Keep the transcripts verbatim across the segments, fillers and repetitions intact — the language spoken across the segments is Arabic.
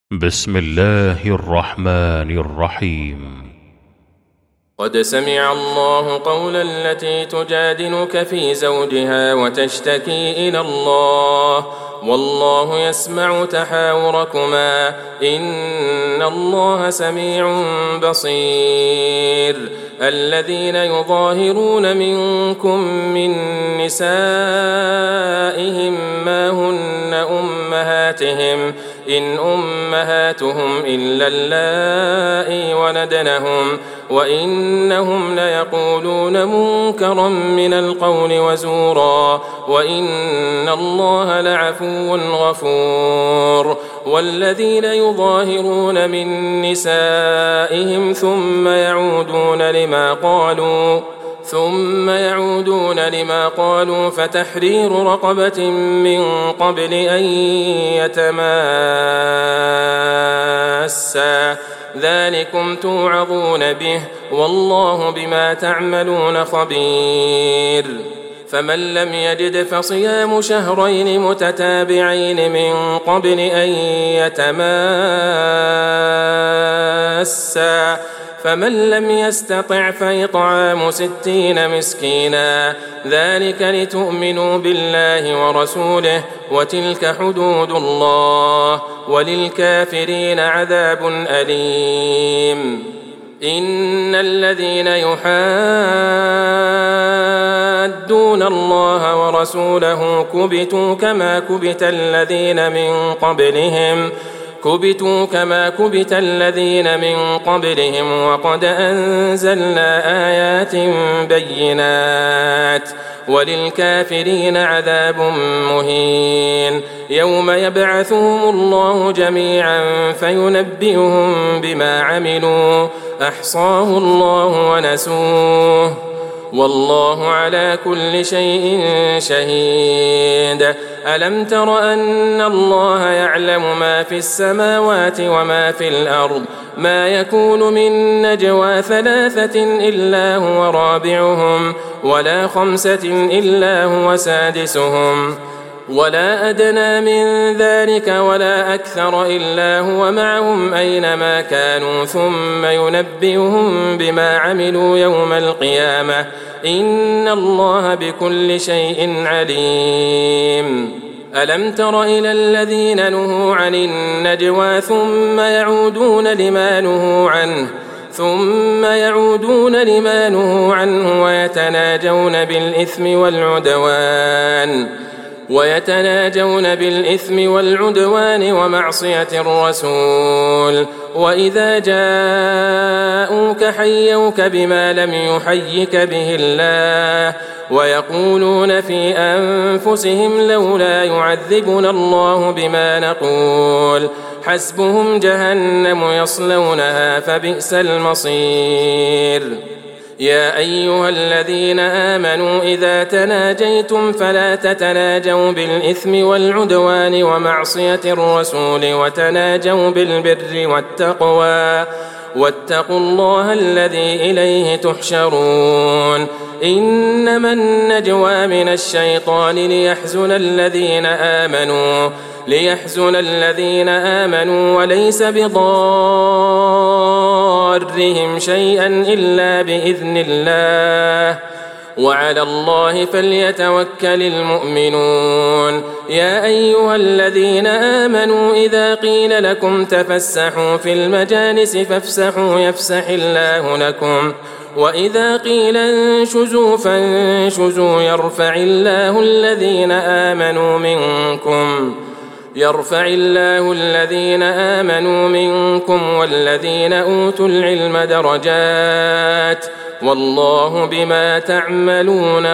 بسم الله الرحمن الرحيم. قد سمع الله قول التي تجادلك في زوجها وتشتكي إلى الله والله يسمع تحاوركما إن الله سميع بصير. الذين يظاهرون منكم من نسائهم ما هن أمهاتهم إن أمهاتهم إلا اللائي ولدنهم وإنهم ليقولون منكرا من القول وزورا وإن الله لعفو غفور. والذين يظاهرون من نسائهم ثم يعودون لما قالوا ثم يعودون لما قالوا فتحرير رقبة من قبل أن يتماسا ذلكم توعظون به والله بما تعملون خبير. فمن لم يجد فصيام شهرين متتابعين من قبل أن يتماسا فمن لم يستطع فإطعام ستين مسكينا ذلك لتؤمنوا بالله ورسوله وتلك حدود الله وللكافرين عذاب أليم. إن الذين يحادون الله ورسوله كبتوا كما كبت الذين من قبلهم كبتوا كما كبت الذين من قبلهم وقد أنزلنا آيات بينات وللكافرين عذاب مهين. يوم يبعثهم الله جميعا فينبئهم بما عملوا أحصاه الله ونسوه والله على كل شيء شهيد. ألم تر أن الله يعلم ما في السماوات وما في الأرض ما يكون من نجوى ثلاثة إلا هو رابعهم ولا خمسة إلا هو سادسهم ولا أدنى من ذلك ولا أكثر إلا هو معهم أينما كانوا ثم ينبئهم بما عملوا يوم القيامة إن الله بكل شيء عليم. ألم تر إلى الذين نهوا عن النجوى ثم يعودون لما نهوا عنه ثم يعودون لما نهوا عنه ويتناجون بالإثم والعدوان ويتناجون بالإثم والعدوان ومعصية الرسول وإذا جاءوك حيوك بما لم يحيك به الله ويقولون في أنفسهم لولا يعذبنا الله بما نقول حسبهم جهنم يصلونها فبئس المصير. يا أيها الذين آمنوا إذا تناجيتم فلا تتناجوا بالإثم والعدوان ومعصية الرسول وتناجوا بالبر والتقوى واتقوا الله الذي إليه تحشرون. إنما النجوى من الشيطان ليحزن الذين آمنوا ليحزن الذين آمنوا وليس بضارهم شيئا إلا بإذن الله وعلى الله فليتوكل المؤمنون. يا أيها الذين آمنوا إذا قيل لكم تفسحوا في المجالس فافسحوا يفسح الله لكم وإذا قيل انشزوا فانشزوا يرفع الله الذين آمنوا منكم يرفع الله الذين آمنوا منكم والذين أوتوا العلم درجات والله بما تعملون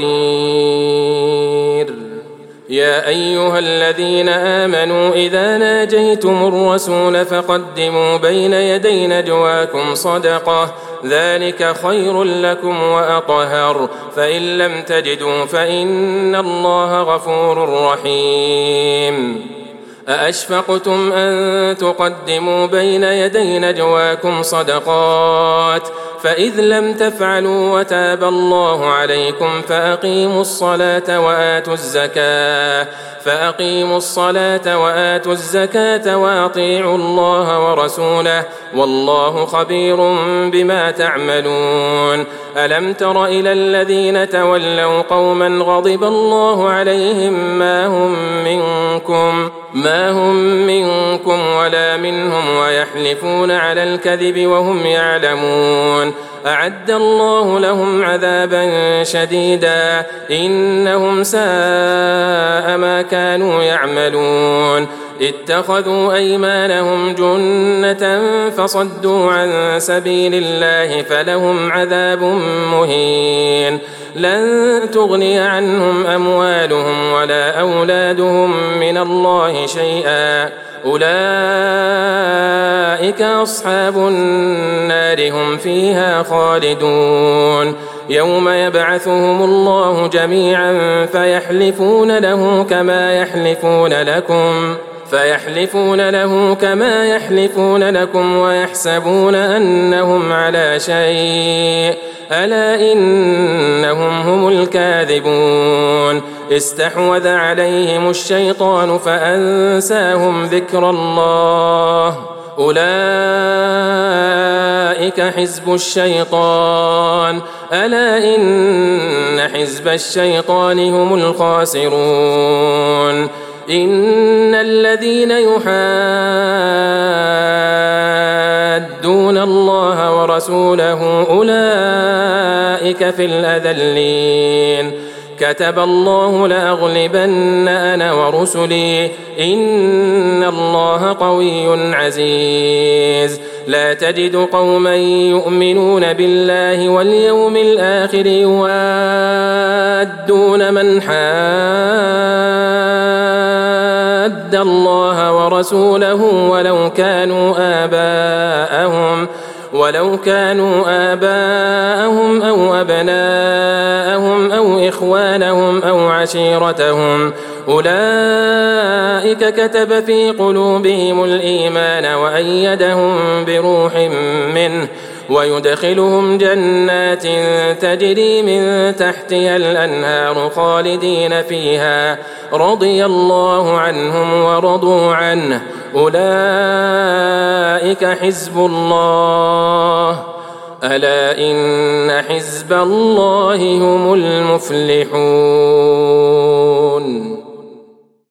خبير. يا أيها الذين آمنوا إذا ناجيتم الرسول فقدموا بين يدي نجواكم صدقة ذلك خير لكم وأطهر فإن لم تجدوا فإن الله غفور رحيم. أأشفقتم أن تقدموا بين يدي نجواكم صدقات فإذ لم تفعلوا وتاب الله عليكم فأقيموا الصلاة وآتوا الزكاة فأقيموا الصلاة وآتوا الزكاة وأطيعوا الله ورسوله والله خبير بما تعملون. ألم تر إلى الذين تولوا قوما غضب الله عليهم ما هم منكم ما هم منكم ولا منهم ويحلفون على الكذب وهم يعلمون أعد الله لهم عذابا شديدا إنهم ساء ما كانوا يعملون. اتخذوا أيمانهم جنة فصدوا عن سبيل الله فلهم عذاب مهين. لن تغني عنهم أموالهم ولا أولادهم من الله شيئا أولئك أصحاب النار هم فيها خالدون. يوم يبعثهم الله جميعا فيحلفون له كما يحلفون لكم فيحلفون له كما يحلفون لكم ويحسبون أنهم على شيء ألا إنهم هم الكاذبون. استحوذ عليهم الشيطان فأنساهم ذكر الله أولئك حزب الشيطان ألا إن حزب الشيطان هم الخاسرون. إن الذين يحادون الله ورسوله أولئك في الأذلين. كتب الله لأغلبن أنا ورسلي إن الله قوي عزيز. لا تجد قوما يؤمنون بالله واليوم الآخر يوادون من حاد الله ورسوله ولو كانوا آباءهم ولو كانوا آباءهم أو أبناءهم أو إخوانهم أو عشيرتهم أولئك كتب في قلوبهم الإيمان وأيدهم بروح منه ويدخلهم جنات تجري من تحتها الأنهار خالدين فيها رضي الله عنهم ورضوا عنه أولئك حزب الله ألا إن حزب الله هم المفلحون.